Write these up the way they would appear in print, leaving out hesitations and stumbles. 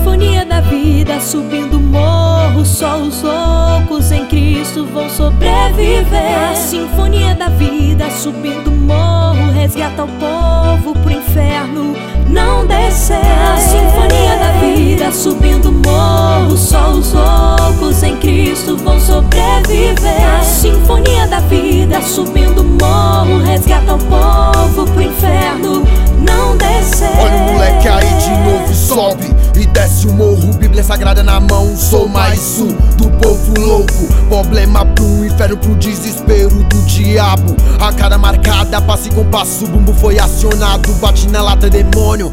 sinfonia da vida subindo morro, só os loucos em Cristo vão sobreviver. A sinfonia da vida subindo morro, resgata o povo pro inferno não descer. A sinfonia da vida subindo morro, só os loucos em Cristo vão sobreviver. A sinfonia da vida subindo morro, resgata o povo pro inferno não descer. Olha o moleque aí de novo e sobe e desce o morro, Bíblia Sagrada na mão. Sou mais um do povo louco, problema pro inferno, pro desespero do diabo. A cara marcada, passo e compasso, o bumbo foi acionado, bate na lata, demônio.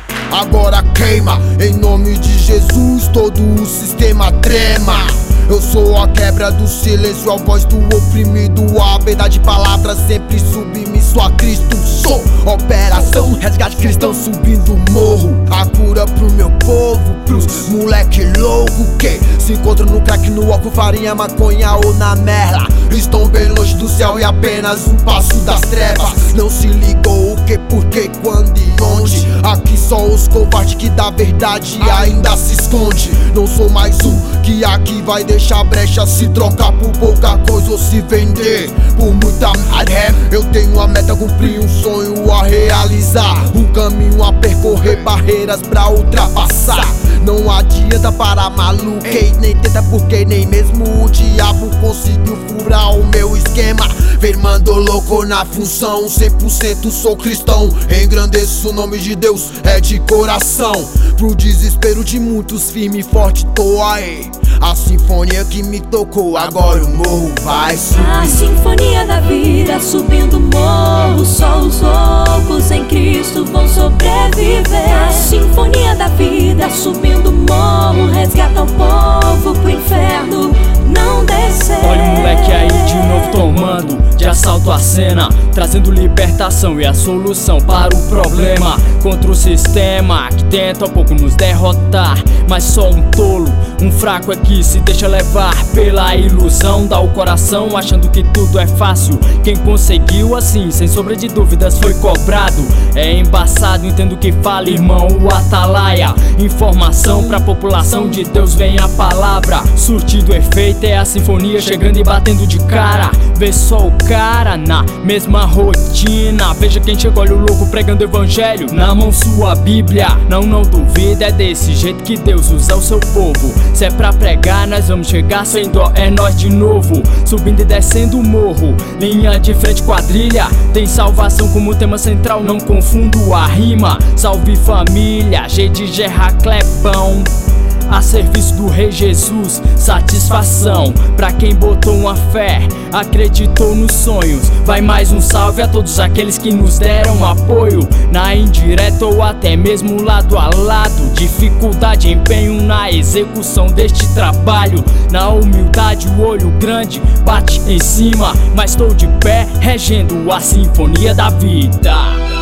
Agora queima, em nome de Jesus, todo o sistema trema. Eu sou a quebra do silêncio, a voz do oprimido, a verdade, palavra sempre submisso a Cristo. Sou operação, resgate cristão subindo morro. A cura pro meu povo, pros moleque louco que se encontram no crack, no álcool, farinha, maconha ou na merla. Estão bem longe do céu e apenas um passo das trevas. Não se ligou o que, por que, quando e onde. Aqui só os covardes que da verdade ainda se esconde. Não sou mais um que aqui vai deixar brecha, se trocar por pouca coisa ou se vender por muita merda. Eu tenho a meta, cumprir um sonho a realizar, um caminho a percorrer, barreiras pra ultrapassar. Não adianta parar maluquei, nem tenta porque nem mesmo o diabo conseguiu furar o meu esquema. Firmando louco na função, 100% sou cristão, engrandeço o nome de Deus, é de coração. Pro desespero de muitos, firme e forte tô aí. A sinfonia que me tocou, agora o morro vai subir. A sinfonia da vida subindo morro, só os loucos em Cristo vão sobreviver. A sinfonia da vida subindo morro, resgata o povo pro inferno não descer. Olha o moleque aí de novo tomando de assalto a cena, trazendo libertação e a solução para o problema. Contra o sistema que tenta um pouco nos derrotar, mas só um tolo, um fraco é que se deixa levar pela ilusão. Dá o coração achando que tudo é fácil. Quem conseguiu assim, sem sombra de dúvidas, foi cobrado. É embaçado, entendo o que fala, irmão, o atalaia. Informação pra população de Deus, vem a palavra. Surtindo efeito é a sinfonia chegando e batendo de cara. Vê só o cara na mesma rotina. Veja quem chegou, olha o louco pregando evangelho, na mão sua Bíblia. Não duvida, é desse jeito que Deus usa o seu povo. Se é pra pregar, nós vamos chegar sem dó, é nós de novo. Subindo e descendo o morro, linha de frente, quadrilha. Tem salvação como tema central, não confundo a rima. Salve família, G de Gerra Clepão, a serviço do Rei Jesus, satisfação pra quem botou uma fé, acreditou nos sonhos. Vai mais um salve a todos aqueles que nos deram apoio, na indireta ou até mesmo lado a lado. Dificuldade, empenho na execução deste trabalho. Na humildade o olho grande bate em cima, mas tô de pé regendo a sinfonia da vida.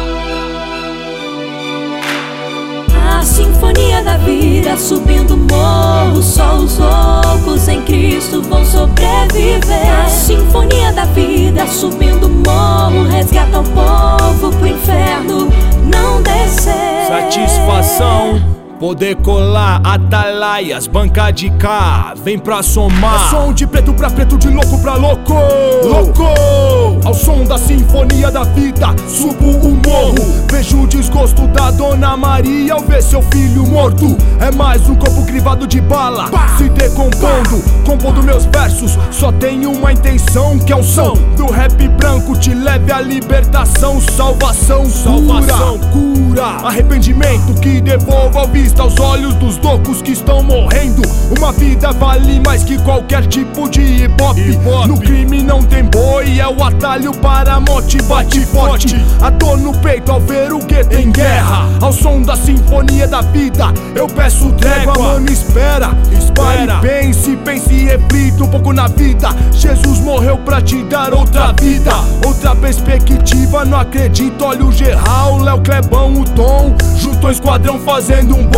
A sinfonia da vida subindo morro, só os loucos em Cristo vão sobreviver. A sinfonia da vida subindo morro, resgata o povo pro inferno não descer. Satisfação poder colar, atalaias, banca de cá, vem pra somar. É som de preto pra preto, de louco pra louco. Louco! Ao som da sinfonia da vida, subo o morro. Vejo o desgosto da Dona Maria ao ver seu filho morto. É mais um corpo crivado de bala, se decompondo. Compondo meus versos, só tenho uma intenção, que é o som do rap branco te leve à libertação. Salvação, cura, arrependimento que devolva a vista aos olhos dos loucos que estão morrendo. Uma vida vale mais que qualquer tipo de hip-hop. No crime não tem boi, é o atalho para a morte. Bate forte, a dor no peito ao ver o gueto em guerra. Ao som da sinfonia da vida, eu peço trégua, mano, espera. Pare, pense e reflita um pouco na vida. Jesus morreu pra te dar outra vida, outra perspectiva, não acredito. Olha o Gerral, o Léo Clebão, o Tom, juntou um esquadrão fazendo um bom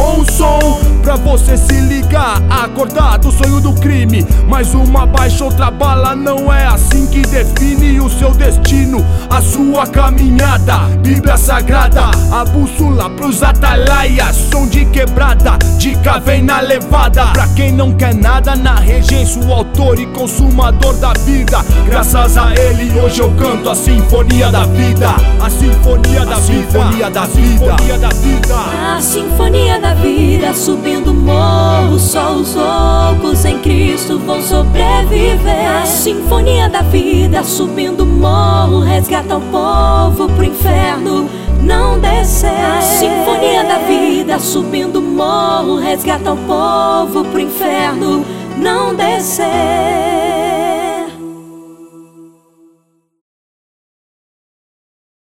Bom som pra você se ligar, acordar do sonho do crime. Mais uma baixa, outra bala, não é assim que define o seu destino, a sua caminhada. Bíblia Sagrada, a bússola pros atalaias. Som de quebrada, dica vem na levada. Pra quem não quer nada na regência, o autor e consumador da vida. Graças a ele hoje eu canto a sinfonia da vida. A sinfonia da vida, sinfonia da vida, sinfonia da vida. A sinfonia da vida, subindo o morro, só os loucos em Cristo vão sobreviver. A sinfonia da vida, subindo o morro, resgata o povo pro inferno não descer. A sinfonia da vida, subindo o morro, resgata o povo pro inferno não descer.